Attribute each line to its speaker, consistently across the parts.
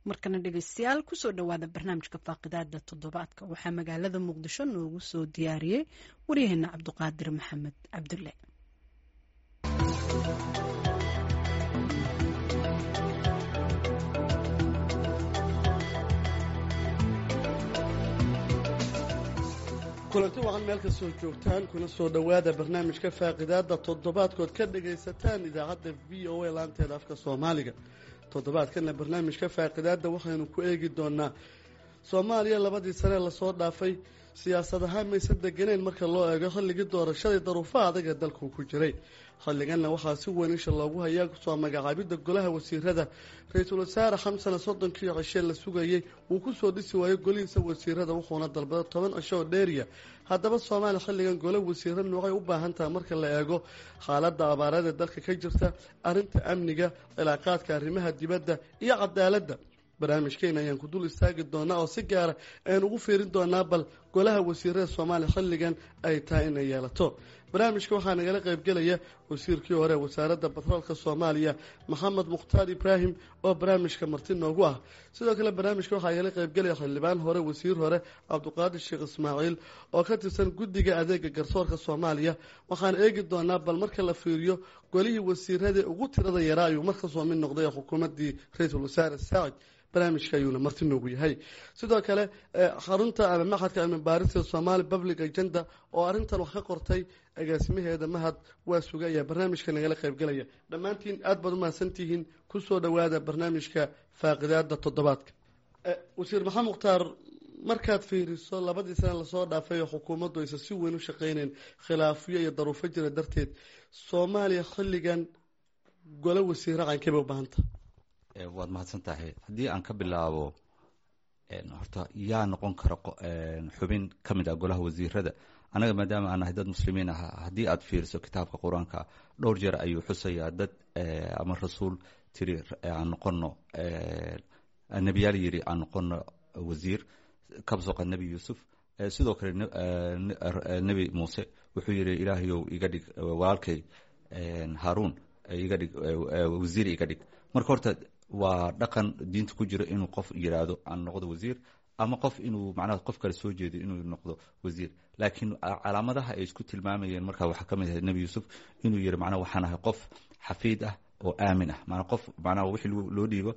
Speaker 1: markana dhegeystayaal kusoo dhawaada barnaamijka faaqidaada toddobaadka waxaa magaalada muqdisho noogu soo diyaariyey waryaheena cabduqaadir maxamed cabdulle.
Speaker 2: kulanti wacan meel ka soo joogtaan kuna soo dhawaada barnaamijka faaqidaada toddobaadkood ka dhagaysataan idaacadda VOA laanteeda afka Soomaaliga. toddobaadkana barnaamijka faaqidaada waxaynu ku eegi doonaa Soomaaliya labadii sane la soo dhaafay siyaasadaha maysan deganeen marka loo eego xilligii doorashada daruufaha adag ee dalku ku jiray. xilliganna waxaa si weyn isha loogu hayaa soo magacaabida golaha wasiirada ra'iisul wasaare Xamsan Soddonkii cishe la sugayay uu ku soo dhisi waayo golihiisa wasiirada wuxuuna dalbaday 10 cisho oo dheeriya. haddaba Soomaaliya xilligan golo wasiirada noocay u baahan tahay marka la eego xaaladda abaarada ee dalka ka jirta, arrinta amniga, cilaaqaadka arrimaha dibadda iyo cadaaladda. barnaamijkeena ayaan ku dul istaagi doonaa oo si gaara ayaan ugu fiirin doonaa bal golaha wasiirada Soomaaliya xilligan ay tahay inay yeelato. barnaamijka waxaa nagala qaybgelaya wasiirkii hore wasaaradda batroolka Soomaaliya Maxamed Mukhtaar Ibraahim oo barnaamijka marti noogu ah. sidoo kale barnaamijka waxaa nagala qaybgelaya xildhibaan hore wasiir hore Cabduqaadir Sheekh Ismaaciil oo ka tirsan guddiga adeega garsoorka Soomaaliya. waxaan eegi doonaa bal marka la fiiriyo golihii wasiirada ugu tirada yaraa ayuu marka soo mid noqday xukuumaddii ra'iisul wasaare Saacid. barnaamijka ayuuna marti noogu yahay. sidoo kale xarunta ama maxadka cilmi baarista Somali Public Agenda oo arrintan wax ka qortay agaasimaheeda mahad waa sugaya barnaamijka nagala qaybgalaya. dhammaantiin aad baad u mahadsantihiin ku soo dhawaada barnaamijka faaqidaada toddobaadka. wasiir Maxamed Mukhtaar, markaad fiiriso labadii sane la soo dhaafay oo xukuumaddu aysan si weyn u shaqeyneen khilaafyo iyo daruufo jira darteed, Soomaaliya xilligan golo wasiiro qankee u baahan tahay?
Speaker 3: waad mahadsan tahay. haddii aan ka bilaabo horta yaa noqon kara xubin ka mid ah golaha wasiirada. anaga maadaama aan nahay dad muslimiin ah, haddii aad fiiriso kitaabka qur-aanka dhowr jeer ayuu xusayaa dad ama rasuul tiri aan noqono nebiyaal yiri aan noqono wasiir, kabsoqa nebi yuusuf. sidoo kale nebi muuse wuxuu yiri ilaahayow iga dhig walaalkay haaruun iga dhig wasiir iga dhig. marka horta waa dhaqan diinta ku jira inuu qof yiraahdo aan noqdo wasiir, ama qof inuu macnaha qof kale soo jeedo inuu noqdo wasiir. laakiin calaamadaha ay isku tilmaamayeen marka waxa kamid ah nebi yuusuf inuu yiri macnaha waxaan ahay qof xafiid ah oo aamin ah, macnaha qof macnaha wixii loo dhiibo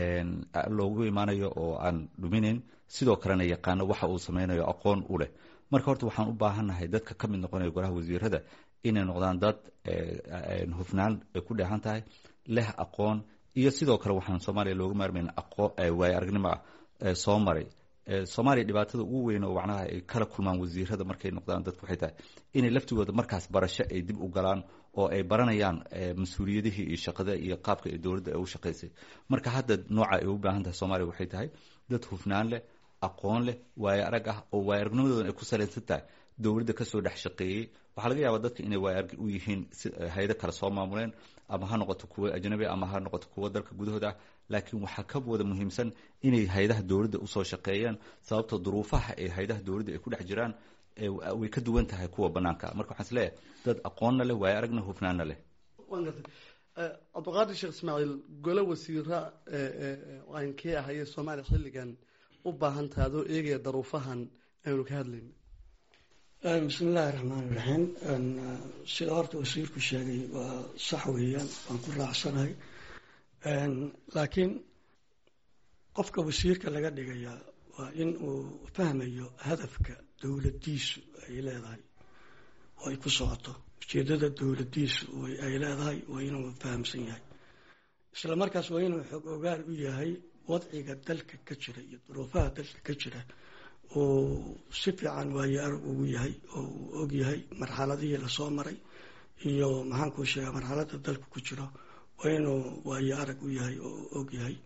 Speaker 3: loogu imaanayo oo aan dhuminayn, sidoo kalena yaqaano waxa uu sameynayo aqoon u leh. marka horta waxaan u baahannahay dadka ka mid noqonaya golaha wasiirada inay noqdaan dad hufnaan ku dheehan tahay, leh aqoon, iyo sidoo kale waxaan Soomaaliya looga maarmayn waay aragnimo soo maray. Soomaaliya dhibaatada ugu weyn oo macnaha ay kala kulmaan wasiirada markay noqdaan dadku waxay tahay inay laftigooda markaas barasho ay dib u galaan oo ay baranayaan mas-uuliyadihii iyo shaqada iyo qaabka ay dowladda ay u shaqaysay. marka hadda nooca ay u baahan tahay Soomaaliya waxay tahay dad hufnaan leh, aqoon leh, waay arag ah oo waay aragnimadooda ay ku saleysan tahay dowladda ka soo dhex shaqeeyay. waxaa laga yaabaa dadka inay waay arag u yihiin hay'ado kala soo maamuleen, ama ha noqoto kuwa ajnabi ama ha noqoto kuwa dalka gudahooda, laakiin waxaa ka wada muhiimsan inay hay'adaha dowladda u soo shaqeeyaan, sababtoo duruufaha ay hay'adaha dowladda ay ku dhex jiraan way ka duwan tahay kuwa banaanka. marka waxaan isleeyahay dad aqoonna leh, waay aragna, hufnaanna leh.
Speaker 2: Cabduqaadir Sheekh Ismaaciil, golo wasiira aankee ah ayay Soomaaliya xilligan u baahan tahay adoo eegaya daruufahan aynu ka hadlayno?
Speaker 4: bismillahi raxmaani raxiim. sida horta wasiirku sheegay waa sax weeyaan, waan ku raacsanahay. laakiin qofka wasiirka laga dhigayaa waa in uu fahmayo hadafka dowladdiisu ay leedahay oo ay ku socoto, ujeedada dowladdiisu ay leedahay waa inuu fahamsan yahay. isla markaas waa inuu xog ogaal u yahay wadciga dalka ka jira iyo duruufaha dalka ka jira, oo si fiican waayo arag ugu yahay oo uu og yahay marxaladihii lasoo maray iyo maxaan kuu sheegaa marxaladda dalka ku jiro, waa inuu waayo arag u yahay oo uu og yahay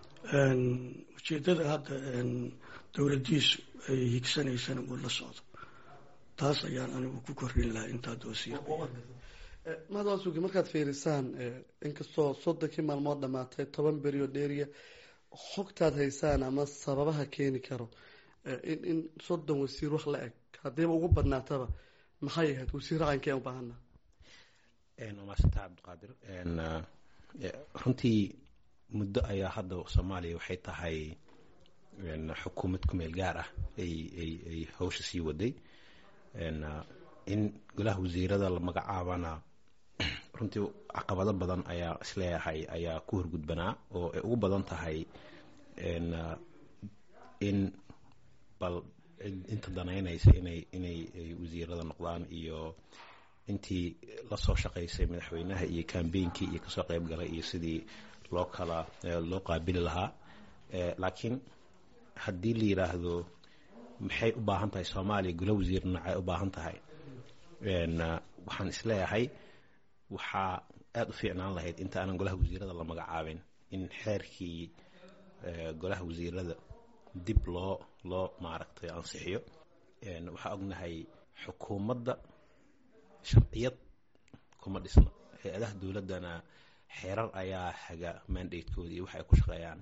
Speaker 4: ujeedada hadda dowladdiisu ay higsanaysana uu la socdo. taas ayaan anigu ku korrin lahaa intaad wasiir.
Speaker 2: mahadwaasugi, markaad fiirisaan inkastoo 30 maalmood dhamaatay 10 beri oo dheeriya, xogtaad haysaan ama sababaha keeni karo in 30 wasiir wax la eg haddiiba ugu badnaataba maxay ahayd? wasiir qankee u baahanna?
Speaker 5: maasanta Cabduqaadir, runtii muddo ayaa hadda Soomaaliya waxay tahay xukuumad ku meel gaar ah ay hawsha sii waday in golaha wasiirada la magacaabana runtii caqabado badan ayaa isleeyahay ayaa ku horgudbanaa oo ay ugu badan tahay in bal inta danaynaysa inay wasiirada noqdaan iyo intii la soo shaqaysay madaxweynaha iyo campaignki iyo kasoo qayb galay iyo sidii loo qaabili lahaa laakiin haddii la yiraahdo maxay u baahan tahay Soomaaliya golaha wasiirna ay u baahan tahay waxaan isleeyahay waxaa aad u fiicnaan lahayd inta aanan golaha wasiirada la magacaabin in xeerkii golaha wasiirada dib loo maaragtay ansixiyo waxaa ognahay xukuumadda sharciyad kuma dhisna hay-adaha dowladdana xeerar ayaa haga mandatekoodii iyo waxa ay ku shaqeeyaan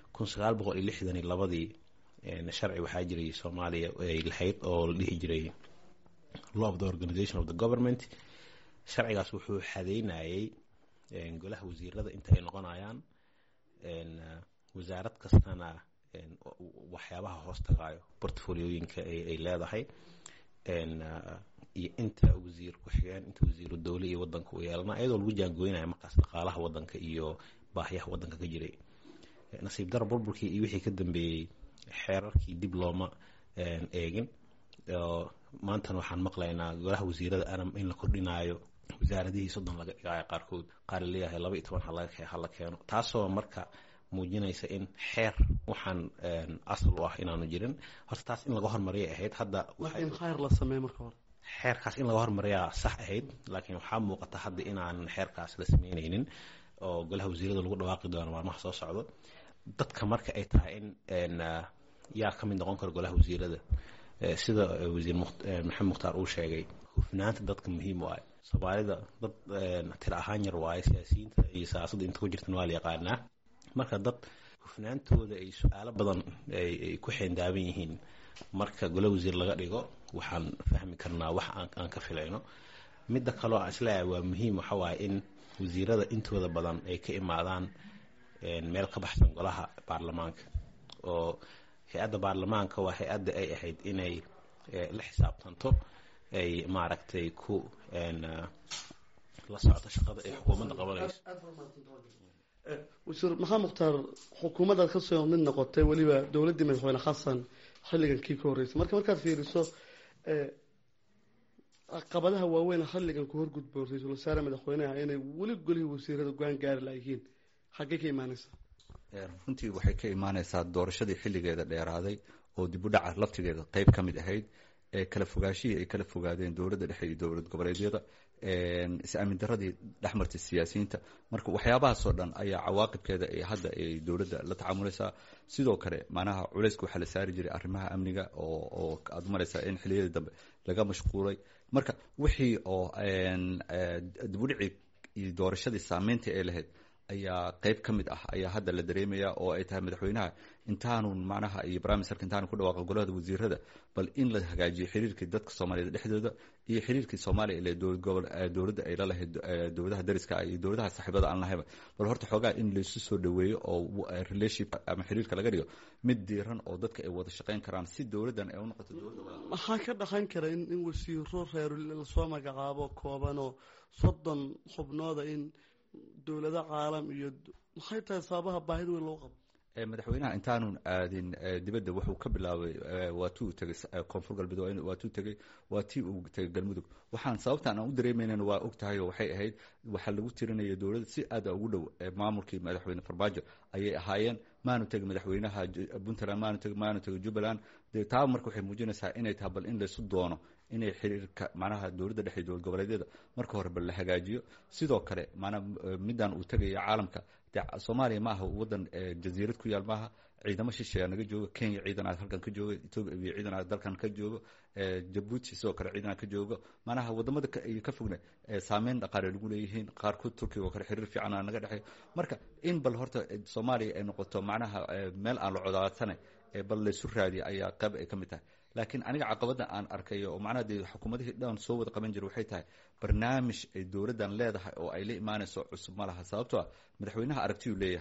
Speaker 5: 1962 sharci waxaa jiray Soomaaliya ay lahayd oo la dhihi jiray Law of the Organization of the Government sharcigaas wuxuu xadeynayay golaha wasiirada inta ay noqonayaan wasaarad kastana waxyaabaha hoos tagaayo portfoliyooyinka ay leedahay iyo inta wasiir ku xigeen inta wasiiru dawladda iyo wadanka u yeelana iyadoo lagu jaangooynayo markaas dhaqaalaha wadanka iyo baahiyaha wadanka ka jiray nasiib darro burburkii iyo wixii ka dambeeyay xeerarkii dib looma eegin maantana waxaan maqlaynaa golaha wasiirada in la kordhinayo wasaaradihii 30 laga dhigayo qaarkood qaar leeyahay 12 hala keeno taasoo marka muujinaysa in xeer waxaan asal u ah inaanu jirin horta taas in laga hormariyo ahayd hadda
Speaker 2: in khayr la sameeyo marka hore
Speaker 5: xeerkaas in laga hormariyaa sax ahayd laakiin waxaa muuqata hadda inaan xeerkaas la sameynaynin oo golaha wasiirada lagu dhawaaqi doono maalmaha soo socdo dadka marka ay tahay in yaa ka mid noqon kara golaha wasiirada sida wasiir maxamed mukhtaar uu sheegay hufnaanta dadka muhiim u ah Soomaalida dad tir ahaan yar waaye siyaasiyiinta iyo siyaasadda inta ku jirtan waa la yaqaanaa marka dad hufnaantooda ay su'aalo badan ay ku xeendaaban yihiin marka golaha wasiir laga dhigo waxaan fahmi karnaa wax aan ka filayno midda kale oo islaa waa muhiim waxa waaye in wasiirada intooda badan ay ka imaadaan meel ka baxsan golaha baarlamaanka oo hay-adda baarlamaanka waa hay-adda ay ahayd inay la xisaabtanto ay maaragtay ku la socoto shaqada ay xukuumadda qabanayso
Speaker 2: wasiir maxamed mukhtaar xukuumadda ka soo mid noqotay waliba dawladdii madaxweyne xasan xilligan kii ka horeysay markaad fiiriso caqabadaha waaweyn xilligan ku horgudbo ra'iisul wasaare madaxweynaha inay weli golihii wasiirada go'aan gaari lahayn xaggee ka imaanaysaa
Speaker 3: runtii waxay ka imaanaysaa doorashadii xilligeeda dheeraaday oo dib u dhaca laftigeeda qayb ka mid ahayd kala fogaashihii ay kala fogaadeen dowladda dhexe iyo dowlad goboleedyada is-aamin daradii dhexmartay siyaasiyiinta marka waxyaabahaasoo dhan ayaa cawaaqibkeeda hadda ay dowladda la tacaamulaysaa sidoo kale macnaha culayska waxaa la saari jiray arrimaha amniga oo aad maraysaa in xilliyadii dambe laga mashquulay marka wixii oo dib u dhicii iyo doorashadii saameynta ay lahayd ayaa qayb ka mid ah ayaa hadda la dareemayaa oo ay tahay madaxweynaha intaanu macnaha iyo barnaamijka intaanu ku dhawaaqa golada wasiirada bal in la hagaajiyo xiriirkii dadka Soomaaliyeed dhexdooda iyo xiriirkii Soomaaliya ee dowladda ay la lahayd dowladaha dariska iyo dowladaha saaxiibada aan lahayn bal horta xoogaa in la isu soo dhaweeyo oo relationship ama xiriirka laga dhigo mid diiran oo dadka ay wada shaqeyn karaan si dowladdan ay u noqoto dowladda
Speaker 2: maxaa ka dhaqan kara in wasiiro reer la soo magacaabo kooban oo 30 xubnooda in dowlada caalam iyo maxay tahay sababaha baahida weyn loo qabo
Speaker 3: madaxweynaha intaanu aadin dibadda wuxuu ka bilaabay waatuu tagay koonfur galbeed waatuu tagay waatii uu tagay galmudug waxaan sababtaan aan u dareemaynana waa og tahay oo waxay ahayd waxaa lagu tirinaya dowladda si aad ugu dhow maamulkii madaxweyne Farmaajo ayay ahaayeen maanu tagay madaxweynaha Puntland maanu tagay Jubbaland taa marka waxay muujinaysaa inay tahay bal in la isu doono inay xiriirka macnaha dowladda dhexe dowlad goboleedyada marka hore bal la hagaajiyo sidoo kale macnaha midaan uu tagay caalamka Soomaaliya ma aha wadan jasiirad ku yaal maaha ciidamo shisheeye naga jooga Kenya ciidan aad halkan ka jooga Ethiopia ciidan aad dalkan ka jooga Djibouti sidoo kale ciidan ka jooga macnaha wadamada ka fogna saameyn dhaqaale lagu leeyihiin qaarkood Turkiga oo kale xiriir fiican naga dhaxay marka in bal horta Soomaaliya ay noqoto macnaha meel aan la codaadsanayn bal la isu raadiyo ayaa qayb ay ka mid tahay laakiin aniga caqabada aan arkayo oo macnaha xukuumadihii dhan soo wada qaban jiray waxay tahay barnaamij ay dowladdan leedahay oo ay la imaanayso cusub ma laha sababtoo ah madaxweynaha aragtiyu leeyahay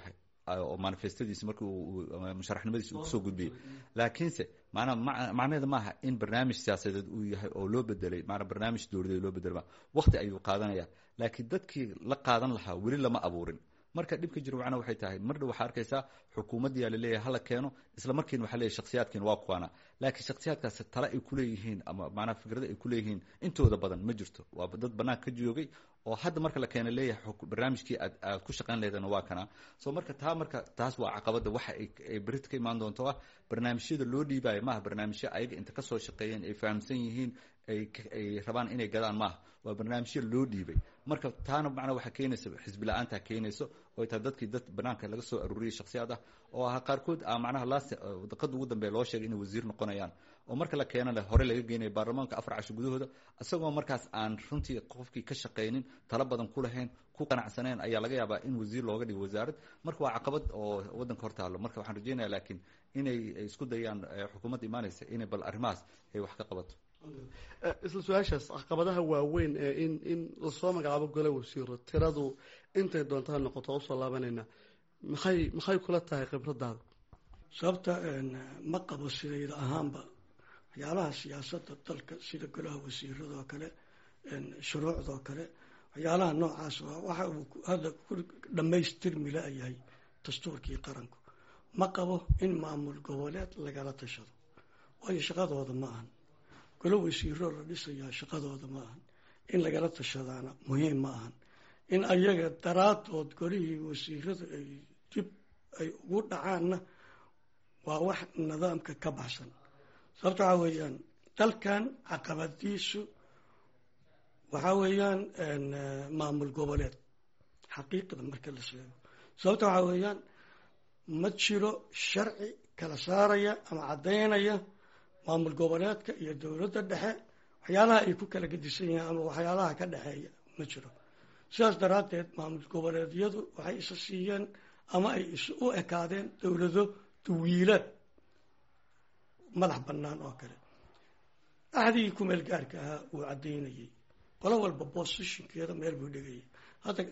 Speaker 3: oo manifestadiisa markii uu musharaxnimadiisa uu kusoo gudbiyey laakiinse macnaheeda maaha in barnaamij siyaasadeed uu yahay oo loo bedelay maana barnaamij dowladeed loo bedelay waqti ayuu qaadanaya laakiin dadkii la qaadan lahaa weli lama abuurin marka dhibka jira macna waxay tahay mardhow waxaa arkaysaa xukuumaddiyaa laleeyahay hala keeno isla markiina waxaa leeyahay shakhsiyaadkiina waa kuwaana laakiin shakhsiyaadkaasi tale ay kuleeyihiin ama macnaha fikrada ay kuleeyihiin intooda badan ma jirto waa dad banaanka ka joogay oo hadda marka la keena leeyahay barnaamijkii aad ku shaqayn lahaydana waa kana soo marka taas waa caqabada waxa ay berita ka imaan doonto ah barnaamijyada loo dhiibaayo maaha barnaamijyo ayaga inta kasoo shaqeeyeen ay fahamsan yihiin ay rabaan inay gadaan maaha waa barnaamijyo loo dhiibay marka taana macnaa waxaa keenaysa xisbi la-aantaa keenayso oo ay tahay dadkii dad banaanka laga soo aruuriyey shakhsiyaad ah oo ah qaarkood macnaha daqada ugu dambeeya loo sheegay inay wasiir noqonayaan oo marka la keenana hore laga geenaya baarlamaanka 4 casho gudahooda isagoo markaas aan runtii qofkii ka shaqaynin talo badan ku lahayn ku qanacsaneen ayaa laga yaabaa in wasiir looga dhigo wasaarad marka waa caqabad oo wadanka hor taalo marka waxaan rajeynayaa laakiin inay isku dayaan xukuumadda imaanaysa inay bal arrimahaas ay wax ka qabato
Speaker 2: isla su-aashaas caqabadaha waaweyn ee in lasoo magacaabo gole wasiiro tiradu intay doontaa noqoto usoo laabanayna maxay kula tahay khibradaada
Speaker 4: sababta ma qabo sidayda ahaanba waxyaalaha siyaasadda dalka sida golaha wasiiradoo kale shuruucdoo kale waxyaalaha noocaas waxa uu hadda ku dhammaystirmi la-yahay dastuurkii qaranku ma qabo in maamul goboleed lagala tashado waayo shaqadooda ma ahan golo wasiiro la dhisayaa shaqadooda ma ahan in lagala tashadaana muhiim ma ahan in ayaga daraadood golihii wasiirada ay dib ay ugu dhacaanna waa wax nidaamka ka baxsan sababta waxaa weeyaan dalkan caqabadiisu waxaa weeyaan maamul goboleed xaqiiqda marka la sheego sababta waxaa weeyaan ma jiro sharci kala saaraya ama caddaynaya maamul goboleedka iyo dowladda dhexe waxyaalaha ay ku kala gedisan yihiin ama waxyaalaha ka dhexeeya ma jiro sidaas daraaddeed maamul goboleedyadu waxay isa siiyeen ama ay u ekaadeen dowlado duwiilaad madax bannaan oo kale axdigii kumeel gaarka ahaa wuu caddaynayay qolo walba bosishinkeeda meel buu dhigayay hadda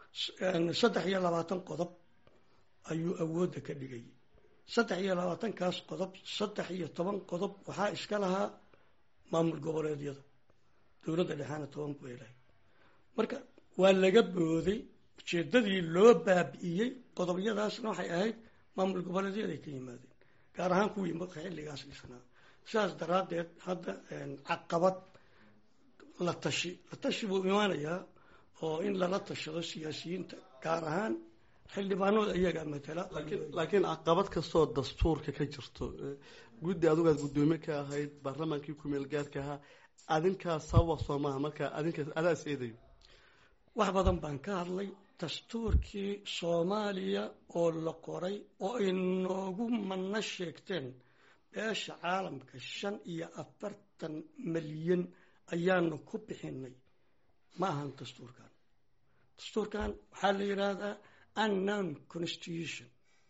Speaker 4: 23 qodob ayuu awoodda ka dhigayay 23kaas qodob 13 qodob waxaa iska lahaa maamul goboleedyada dowladda dhexaana 10 bay lahayd marka waa laga booday ujeedadii loo baabi'iyey qodobyadaasna waxay ahayd maamul goboleedyada ay ka yimaadeen gaar ahaan kuwii xilligaas dhisnaa sidaas daraaddeed hadda caqabad la tashi buu imaanayaa oo in lala tashado siyaasiyiinta gaar ahaan xildhibaanooda iyagaa matala
Speaker 2: laakiin caqabad kastoo dastuurka ka jirto guddi adugaad guddoomiye ka ahayd baarlamaankii kumeel gaarka ahaa adinkaa sababa soo maaha marka adaas eedayo
Speaker 4: wax badan baan ka hadlay dastuurkii soomaaliya oo la qoray oo ay noogu manno sheegteen beesha caalamka 45 milyan ayaanu ku bixinay ma ahan dastuurkan waxaa la yidhaahdaa unknown constitution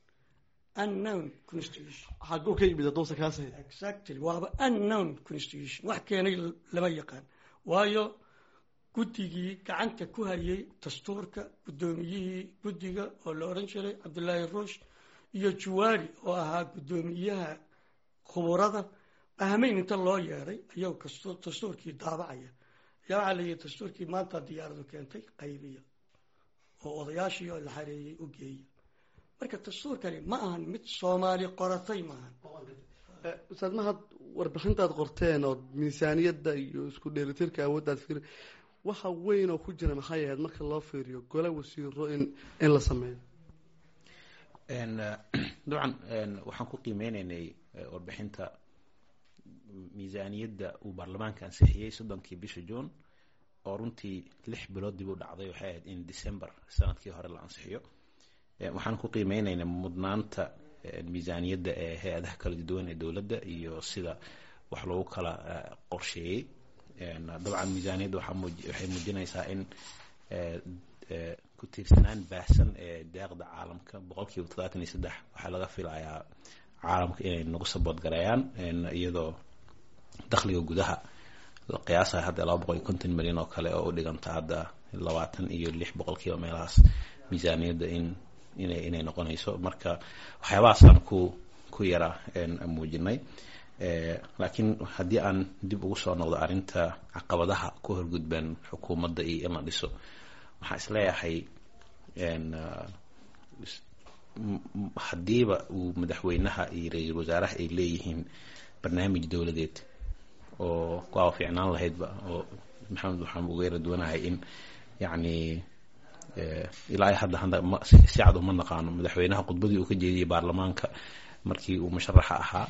Speaker 2: xaguu ka yimid adoonsa kaasay
Speaker 4: exactly waaba unknown constitution wax keenay lama yaqaan waayo guddigii gacanta ku hayay dastuurka guddoomiyihii guddiga oo la odhan jiray cabdullaahi ruush iyo juwaari oo ahaa guddoomiyaha khuburada ahmeyn inta loo yeeray iyagoo kastoo dastuurkii daabacaya ayaa waxaa la yidhi dastuurkii maanta diyaaradu keentay qaybiya oo odayaashii oo la xareeyey u geeya marka dastuurkani ma ahan mid soomaali qoratay maahan
Speaker 2: ustaad mahad warbixintaad qorteen oo miisaaniyadda iyo isku dheelitirka awooddaad fikir waxa weyn oo ku jira maxay ahayd marka loo fiiriyo gole wasiiro in la sameeyo
Speaker 5: dabcan waxaan ku qiimeynaynay warbixinta miisaaniyadda uu baarlamaanka ansixiyey 30kii bisha June oo runtii 6 bilood dib u dhacday waxay ahayd in December sanadkii hore la ansixiyo waxaan ku qiimeynaynaa mudnaanta miisaaniyadda ee hay'adaha kala duwan ee dawladda iyo sida wax loogu kala qorsheeyay dabcan miisaaniyadda waxay muujinaysaa in ku tiirsanaan baahsan ee deeqda caalamka 73% waxaa laga filayaa caalamka inay nagu support gareeyaan iyadoo dakhliga gudaha la qiyaasay hadda 250 milyan oo kale oo u dhiganta hadda 26% meelahaas miisaaniyadda in inay noqonayso. marka waxyaabahaasaan ku yara muujinay. laakiin haddii aan dib ugu soo noqdo arrinta caqabadaha ku horgudban xukuumadda iyo in la dhiso, waxaan isleeyahay haddiiba uu madaxweynaha iyo ra-iisul wasaaraha ay leeyihiin barnaamij dowladeed oo waa fiicnaan lahaydba, oo maxamed waxaan uga yara duwanahay in yacni ilaa hadda si cad uma naqaano madaxweynaha khudbadii uu ka jeediyey baarlamaanka markii uu musharaxa ahaa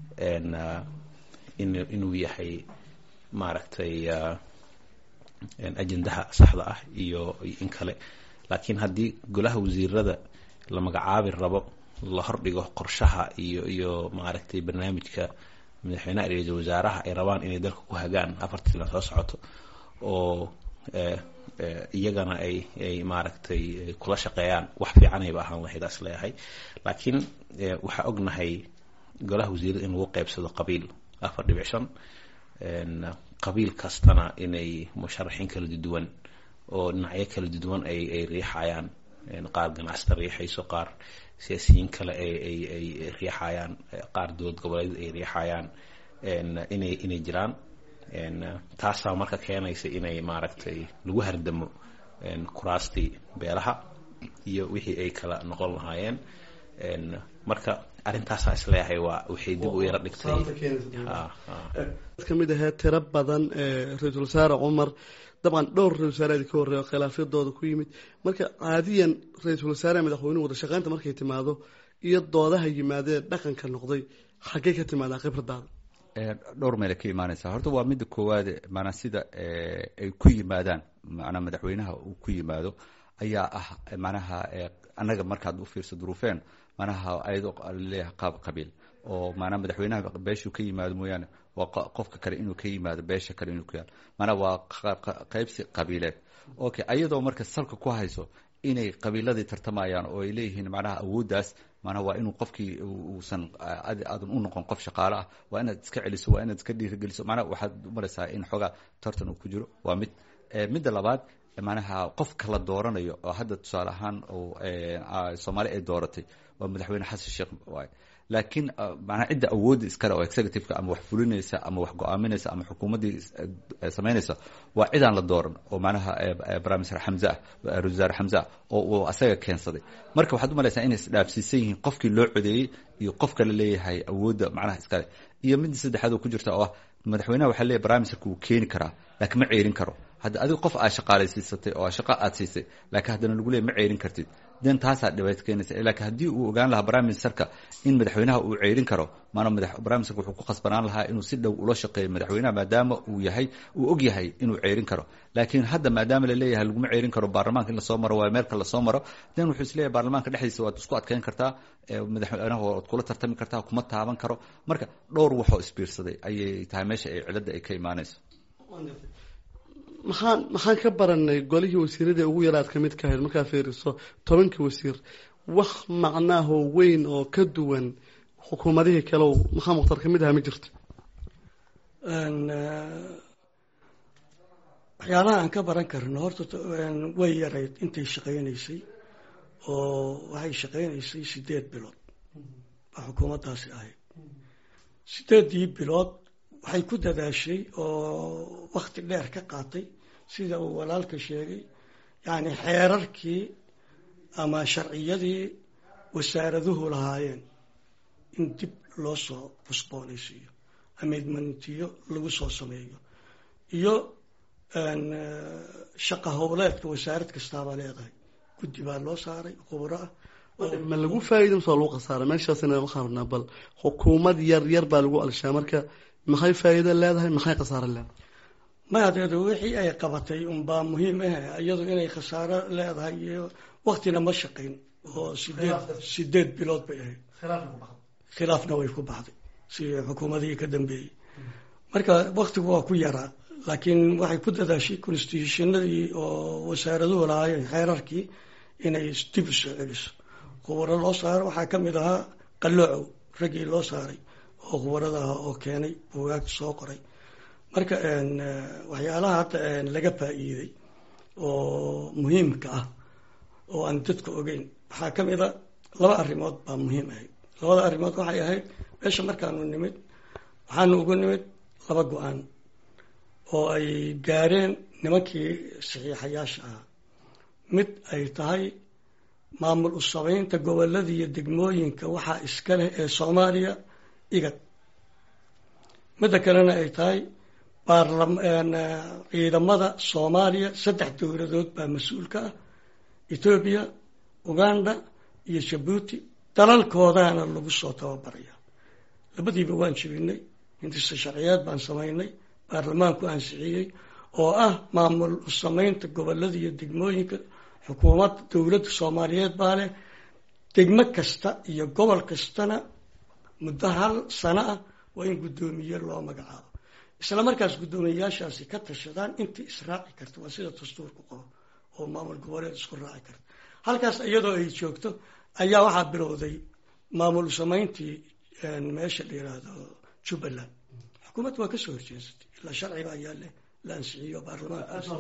Speaker 5: inuu yahay maaragtay ajendaha saxda ah iyo in kale. laakiin haddii golaha wasiirada la magacaabi rabo la hordhigo qorshaha iyo maaragtay barnaamijka madaxweynaha iyo ra-iisul wasaaraha ay rabaan inay dalka ku hagaan 4 sano soo socoto, oo iyagana ay maaragtay kula shaqeeyaan, wax fiican ayba ahaan lahayd as leeyahay. laakiin waxaa ognahay golaha wasiirada in lagu qaybsado qabiil 4.5 qabiil kastana inay musharaxiin kala duwan oo dhinacyo kala duwan ay riixayaan, qaar ganacsato riixayso, qaar siyaasiyiin kale ay riixayaan, qaar dowlad goboleed ay riixayaan, inay jiraan. taasaa marka keenaysa inay maaragtay lagu hardamo kuraastii beelaha iyo wixii ay kala noqon lahaayeen. marka arrintaasaa isleeyahay waxay dib u yara dhigtay.
Speaker 2: ka mid ahee tiro badan ra-iisul wasaare cumar, dabcan dhowr ra-isul wasaare ka horreeyo khilaafyadooda ku yimid. marka caadiyan ra-iisul wasaare madaxweynuhu wada shaqaynta markay timaado iyo doodaha yimaadee dhaqanka noqday, xaggee ka timaadaa khibradaada?
Speaker 3: dhowr meele ka imaanaysaa. horta waa midda koowaad, maanaa sida ay ku yimaadaan, macnaa madaxweynaha uu ku yimaado ayaa ah macnaha annaga markaad u fiirso duruufeen, macnaha ayadoo leeyahay qaab qabiil oo macnaha madaxweynaha beeshuu ka yimaado mooyaane waa qofka kale inuu ka yimaado beesha kale inuu ka yimaado, macnaha waa qaybsi qabiileed. okay, ayadoo marka salka ku hayso inay qabiiladii tartamayaan oo ay leeyihiin macnaha awooddaas, macnaha waa inuu qofkii uusan aadan u noqon qof shaqaale ah, waa inaad iska celiso, waa inaad iska dhiirigeliso. macnaha waxaad u maraysaa in xoogaa tartan uu ku jiro. waa midda labaad, macnaha qofka la dooranayo oo hadda tusaale ahaan soomaali ay dooratay waa madaxweyne xasan sheekh waaye. laakiin macnaha cidda awoodda iskale oo executive-ka ama wax fulinaysa ama wax go-aaminaysa ama xukuumaddii samaynaysa waa cidaan la dooran, oo macnaha prime minister xamse ah, ra-iisul wasaare xamse ah, oo uu asaga keensaday. marka waxaad u malaysaa inay isdhaafsiisan yihiin qofkii loo codeeyey iyo qofka la leeyahay awoodda macnaha iskale. iyo midda saddexaad oo ku jirta oo ah madaxweynaha waxaa leeyahay prime ministerka wuu keeni karaa laakiin ma ceerin karo. hadda adiga qof aad shaqaalaysiisatay oo shaqo aad siisay, laakiin haddana lagu leeyahay ma ceerin kartid, den taasaa dhibaato keenaysa. laakiin haddii uu ogaan lahaa prime ministerka in madaxweynaha uu ceerin karo, maana prime ministerka wuxuu ku khasbanaan lahaa inuu si dhow ula shaqeeyo madaxweynaha maadaama uu og yahay inuu ceerin karo. laakiin hadda maadaama la leeyahay laguma ceerin karo, baarlamaanka in lasoo maro waa meelka lasoo maro, den wuxuu isleeyahay baarlamaanka dhexdiisa waad isku adkeyn kartaa, madaxweynaha waad kula tartami kartaa, kuma taaban karo. marka dhowr waxoo isbiirsaday ayay tahay meesha ay cilada ay ka imaanayso.
Speaker 2: maxaan ka baranay golihii wasiirada ugu yaraad ka mid ka ahayd markaa fiiriso 10 wasiir, wax macnaahoo weyn oo ka duwan xukuumadihii kale maxaa mukhtar ka mid aha ma jirto?
Speaker 4: waxyaalaha aan ka baran karno horta way yarayd intay shaqaynaysay, oo waxay shaqaynaysay 8 bilood baa xukuumaddaasi ahayd. 8 bilood waxay ku dadaashay oo wakti dheer ka qaatay, sida uu walaalka sheegay, yacni xeerarkii ama sharciyadii wasaaraduhu lahaayeen in dib loo soo cusboonaysiiyo, amendmentiyo lagu soo sameeyo, iyo shaqa howleedka wasaarad kastaabaa leedahay guddi baa loo saaray khubro ah.
Speaker 2: ma lagu faa'iido mise waa lagu khasaara? meeshaasina ma qarnaa, bal xukuumad yar baa lagu alshaa, marka maxay faa'iido leedahay, maxay khasaaro leedahay?
Speaker 4: maadeedu wixii ay qabatay unbaa muhiim ah, iyadu inay khasaaro leedahay iyo waktina ma shaqayn, oo 8 bilood bay ahayd. khilaafna way ku baxday si xukuumadihii ka dambeeyey. marka waktigu waa ku yaraa, laakiin waxay ku dadaashay constitutionadii oo wasaaraduhu lahaayeen xeerarkii inay dib u soo celiso. khubaro loo saaro waxaa ka mid ahaa qalloocow, raggii loo saaray oo khubarada ah oo keenay buugaag soo qoray. marka waxyaalaha hadda laga faa'iiday oo muhiimka ah oo aan dadka ogeyn waxaa ka mid a laba arrimood baa muhiim ahayd. labada arrimood waxay ahayd meesha markaanu nimid waxaanu ugu nimid laba go-aan oo ay gaareen nimankii saxiixayaasha ah. mid ay tahay maamul u samaynta gobolada iyo degmooyinka waxaa iska leh ee Soomaaliya igad. midda kalena ay tahay ciidamada Soomaaliya 3 dowladood baa mas-uul ka ah, Ethiopia, Uganda iyo Djibouti. dalalkoodana lagu soo tababaraya. labadiiba waan jibinay, intiisa sharciyaad baan samaynay, baarlamaanku ansixiyey oo ah maamul u samaynta gobolada iyo degmooyinka. xukuumadda dowladda Soomaaliyeed baa leh degmo kasta iyo gobol kastana muddo 1 sano ah waa in guddoomiye loo magacaabo. isla markaas guddoomiyeyaashaasi ka tashadaan intii israaci karta, waa sida dastuurku qabo, oo maamul goboleed isku raaci karta. halkaas iyadoo ay joogto ayaa waxaa bilowday maamul samayntii meesha la yiraahdo Jubbaland. xukuumaddu waa ka soo horjeestay ilaa sharciga ayaa la ansixiyo baarlamaanka.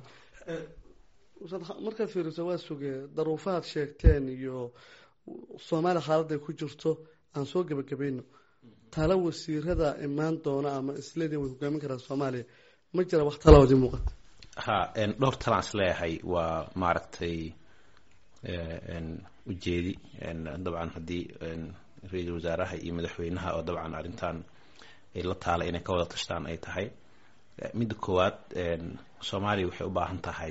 Speaker 2: markaad fiiriso waa sugee daruufahaad sheegteen iyo Soomaaliya xaaladday ku jirto aan soo gabagabayno. talo wasiirada imaan doona ama isleedii way hogaamin karaan Soomaaliya ma jira wax taladoodii muuqata?
Speaker 5: dhowr talaan isleeyahay waa maaragtay ujeedi dabcan haddii ra-iisul wasaaraha iyo madaxweynaha oo dabcan arrintan ay la taala inay ka wada tashtaan ay tahay. midda koowaad Soomaaliya waxay u baahan tahay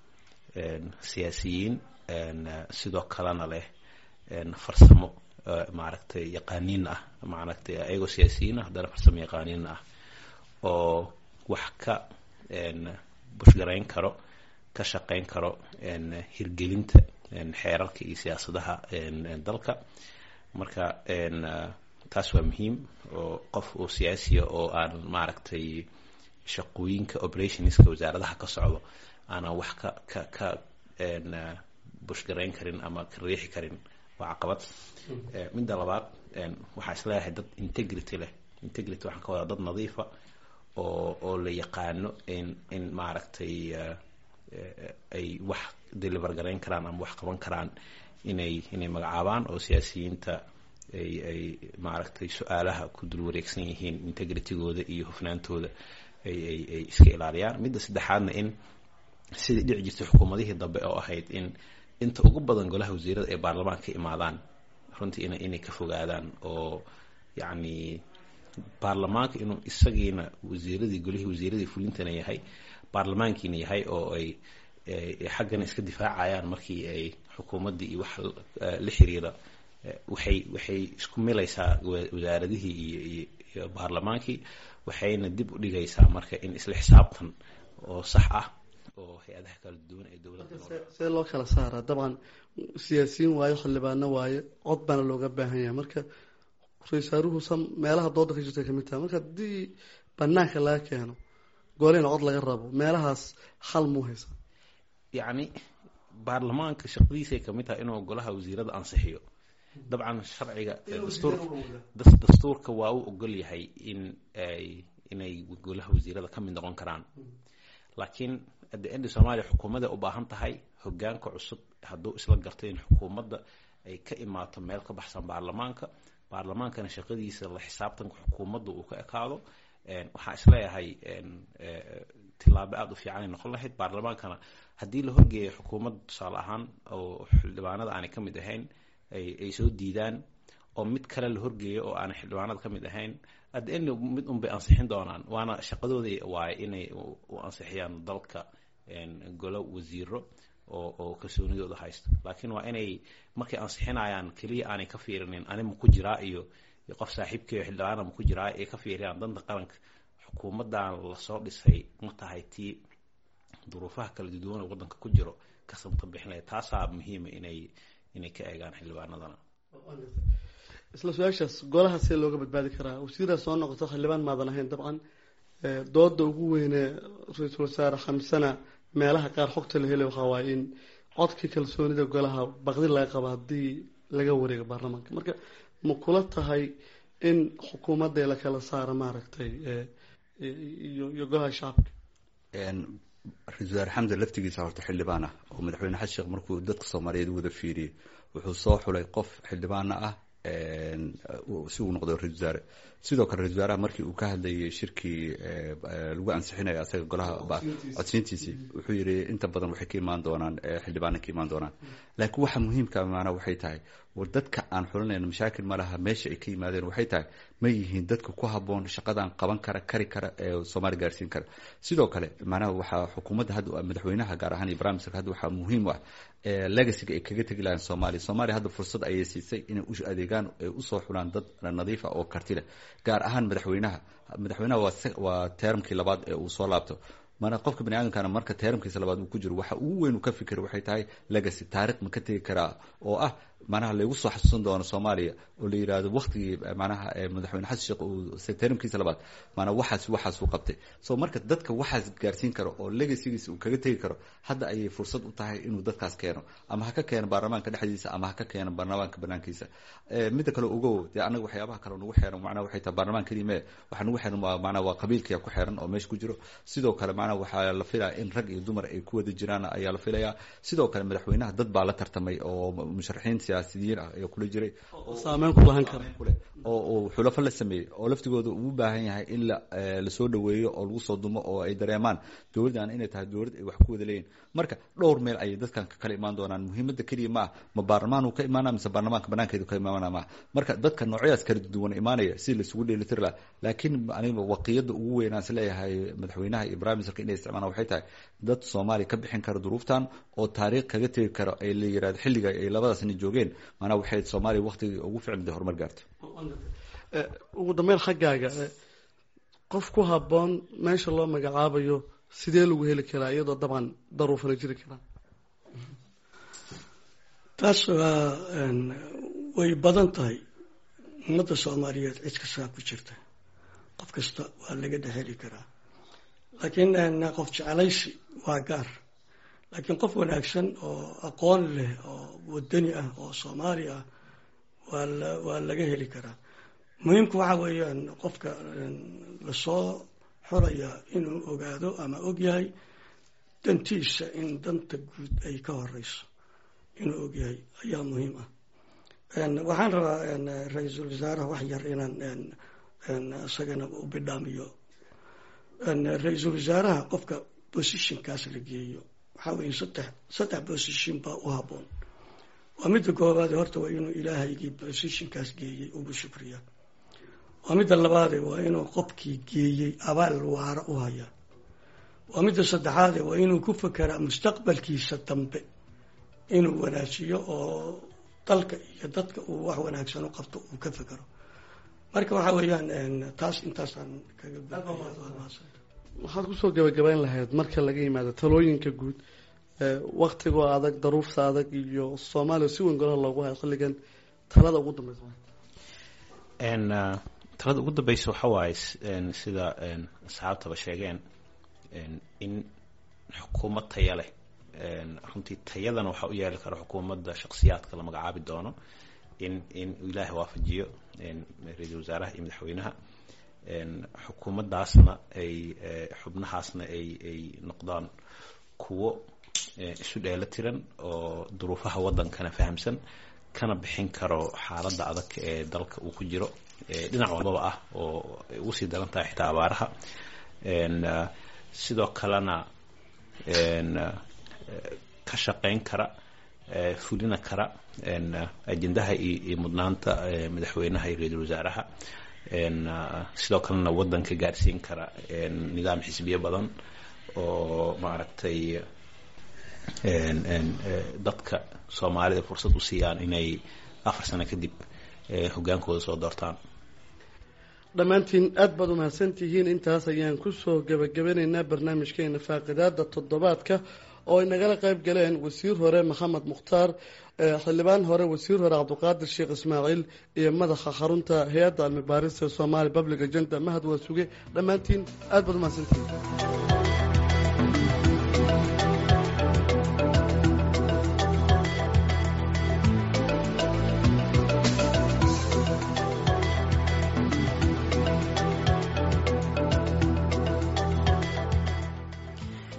Speaker 5: siyaasiyiin sidoo kalena leh farsamo maaragtay yaqaaniin ah, maaragtay ayagoo siyaasiyiin ah haddana farsamo yaqaaniin ah oo wax ka bushgarayn karo, ka shaqayn karo hirgelinta xeerarka iyo siyaasadaha dalka. marka taas waa muhiim oo qof oo siyaasiya oo aan maaragtay shaqooyinka operationska wasaaradaha ka socdo aanan wax ka bushgarayn karin ama ka riixi karin waa caqabad. midda labaad waxaa isleeyahay dad integrity leh. integrity waxaan ka wadaa dad nadiifa oo la yaqaano in maaragtay ay wax deliver garayn karaan ama wax qaban karaan inay magacaabaan oo siyaasiyiinta ay maaragtay su-aalaha ku dul wareegsan yihiin integritygooda iyo hufnaantooda ay iska ilaaliyaan. midda saddexaadna in sidii dhici jirtay xukuumadihii dambe oo ahayd in inta ugu badan golaha wasiirada ee baarlamaanka ka imaadaan runtii inay ka fogaadaan oo yacni baarlamaanka inuu isagiina wasiiradii golihii wasiiradii fulintana yahay, baarlamaankiina yahay oo ay xaggana iska difaacayaan markii ay xukuumaddii iyo wax la xiriira waxay isku milaysaa wasaaradihii iyo baarlamaankii, waxayna dib u dhigaysaa marka in isla xisaabtan oo sax ah oo hay-adaha kala duwan ee dowladda
Speaker 2: see loo kala saaraa. dabcan siyaasiyiin waayo, xildhibaano waayo, cod baana looga baahan yahay. marka ra-iisaaruhu meelaha dooda ka jirta kamid tahay. marka haddii banaanka laga keeno goolina cod laga rabo, meelahaas xal muu haysa?
Speaker 5: yacni baarlamaanka shaqadiisay kamid tahay inuu golaha wasiirada ansixiyo. dabcan sharciga dastuurka waa uu ogol yahay inay golaha wasiirada ka mid noqon karaan. laakiin at the end Soomaaliya xukuumadda u baahan tahay hogaanka cusub hadduu isla gartay in xukuumadda ay ka imaato meel ka baxsan baarlamaankana shaqadiisa la xisaabtanka xukuumadda uu ka ekaado. waxaa isleeyahay tilaabo aada u fiican ay noqon lahayd. baarlamaankana haddii la horgeeyo xukuumadda tusaale ahaan oo xildhibaanada aanay ka mid ahayn ay soo diidaan oo mid kale la horgeeyo oo aanay xildhibaanada ka mid ahayn, at the end mid unbay ansixin doonaan. waana shaqadoodii waaye inay u ansixiyaan dalka golo wasiiro oo kalsoonidooda haysto. laakiin waa inay markay ansixinayaan keliya aanay ka fiirinin ani ma ku jiraa iyo qof saaxiibkeeyo xildhibaana ma ku jiraa, ay ka fiiriyaan danta qaranka. xukuumaddan lasoo dhisay ma tahay tii duruufaha kala duwan ee waddanka ku jiro ka samta bixinaya. taasaa muhiima inay ka eegaan xildhibaanadana.
Speaker 2: isla su-aashaas golaha see looga badbaadi karaa? wasiiraa soo noqoto xildhibaan maadan ahayn. dabcan dooda ugu weyne ra-iisul wasaare xamsana meelaha qaar xogta la helay waxaa waaye in codkii kalsoonida golaha baqdi laga qabo haddii laga wareego baarlamaanka. marka ma kula tahay in xukuumadda la kala saaro maaragtay iyo golaha shacabka?
Speaker 3: ra-iisul wasaare xamse laftigiisa horta xildhibaan ah oo madaxweyne xasan sheekh markuu dadka Soomaaliyeed wada fiiriyay wuxuu soo xulay qof xildhibaana ah si uu noqdo ra-isul wasaare. sidoo kale ra-isul wasaaraha markii uu ka hadlayay shirkii lagu ansixinayo asaga golaha codsiintiisii wuxuu yidhi inta badan waxay ka imaan doonaan xildhibaana ka imaan doonaan. laakiin waxa muhiimka maanaa waxay tahay war dadka aan xulinayno mashaakil ma laha meesha ay ka yimaadeen waxay tahay ma yihiin dadka ku habboon shaqadan qaban kara kari kara ee Soomaali gaarsiin kara. sidoo kale maanaa waxaa xukuumadda hadda madaxweynaha gaar ahaan iyo barnaamijka hadda waxaa muhiim ah legacy ay kaga tagi lahayn Soomaaliya hadda fursad ayay siisay inay u adeegaan ay u soo xulaan dad nadiif ah oo karti leh gaar ahaan madaxweynaha waa termkii labaad ee uu soo laabto. mana qofka bani aadamkana marka teeramkiisa labaad uu ku jiro waxa ugu weyn uu ka fikir waxay tahay legacy taariikh ma ka tegi karaa oo ah manaha lagu soo xasuusan doono Soomaaliya oo la yiraahdo waqtigii manaha madaxweyne xasan sheekh uu teeramkiisa labaad mana waxaas uu qabtay. soo marka dadka waxaas gaarsiin karo oo legacygiisa uu kaga tegi karo hadda ayay fursad u tahay inuu dadkaas keeno ama ha ka keeno baarlamaanka dhexdiisa ama ha ka keeno baarlamaanka banaankiisa. mid kale ugu anaga waxyaabaha kale nagu xeeran macnaha waxay tahay baarlamaanka kaliya waxa nagu xeeran macnaha waa qabiilkiya ku xeeran oo meesha ku jiro. sidoo kale macnaha waxaa la filayaa in rag iyo dumar ay ku wada jiraan ayaa la filayaa. sidoo kale madaxweynaha dad baa la tartamay oo musharaxiin siyaasiyiin ah ayaa kula jiray
Speaker 2: oo saameyn ku lahan kara
Speaker 3: oo xulafo la sameeyay oo laftigooda uu baahan yahay in la soo dhaweeyo oo lagu soo dumo oo ay dareemaan dawladdan inay tahay dawlad ay wax ku wada leeyihiin. marka dhowr meel ay dadkan ka kala imaan doonaan. muhiimadda kaliya ma baarlamaan uu ka imaanaa mise baarlamaanka banaankeedu ka imaanaa marka dadka noocyadaas kala duwan imaanaya si la isugu dheelitiri lahaa. laakiin aniga waqiyada ugu weyn aan leeyahay madaxweynaha iyo barnaamijka inay isticmaalaan waxay tahay dad Soomaali ka bixin kara duruuftan oo taariikh kaga tegi kara ay la yiraahdo xilliga ay labadaas nin joogeen maana waxay Soomaali waqtigii ugu fiicnaa horumar gaartay.
Speaker 2: ugu dambeyn xaggaaga qof ku habboon meesha loo magacaabayo sidee lagu heli karaa iyadoo dabcan daruufana jiri karaan?
Speaker 4: taas way badan tahay. ummadda Soomaaliyeed cid kasta ku jirta qof kasta waa laga dhexeli karaa laakiin qof jeclaysi waa gaar. laakiin qof wanaagsan oo aqoon leh oo wadani ah oo Soomaali ah waa laga heli karaa. muhiimku waxa weeyaan qofka la soo xoraya inuu ogaado ama og yahay dantiisa in danta guud ay ka horeyso inuu og yahay ayaa muhiim ah. waxaan rabaa ra-iisul wasaaraha wax yar inaan isagana u bidhaamiyo. ra-iisul wasaaraha qofka positionkaas la geeyo waxaa weeye saddex position baa u habboon. waa midda koowaad horta waa inuu ilaahaygii positionkaas geeyey ugu shukriya. waa midda labaad waa inuu qofkii geeyey abaal waara u haya. waa midda saddexaad waa inuu ku fekeraa mustaqbalkiisa dambe inuu wanaajiyo oo dalka iyo dadka uu wax wanaagsan u qabto uu ka fekero. marka waxa weeyaan taas intaasaan kaga
Speaker 2: waxaad kusoo gabagabayn lahayd marka laga yimaado talooyinka guud waqtigoo adag daruufta adag iyo Soomaaliya si weyn golaha loogu hayo xilligan talada ugu dambeysa
Speaker 5: talada ugu dambeysa waxa waaye sida asxaabtaba sheegeen in xukuumad tayo leh runtii tayadana waxa u yeeli kara xukuumadda shakhsiyaadka la magacaabi doono in ilaahay waafajiyo ra-iisul wasaaraha iyo madaxweynaha. xukuumaddaasna ay xubnahaasna ay noqdaan kuwo isu dheela tiran oo duruufaha waddankana fahamsan kana bixin karo xaaladda adag ee dalka uu ku jiro dhinac walbaba ah oo ugu sii daran tahay xitaa abaaraha. sidoo kalena ka shaqayn kara fulina kara ajendaha iyo mudnaanta madaxweynaha iyo ra-iisul wasaaraha. sidoo kalena waddanka gaarsiin kara nidaam xisbiye badan oo maaragtay dadka Soomaalida fursad u siiyaan inay 4 sano kadib hogaankooda soo doortaan.
Speaker 2: dhammaantiin aad baad u mahadsantihiin. intaas ayaan kusoo gabagabanaynaa barnaamijkeena faaqidaada toddobaadka oo ay nagala qayb galeen wasiir hore Maxamed Mukhtaar, xildhibaan hore wasiir hore Cabdiqaadir Sheekh Ismaaciil iyo madaxa xarunta hay'adda cilmi baarista Soomaali Public Agenda Mahad Waasuge. dhammaantiin aad baad u mahadsantihiin.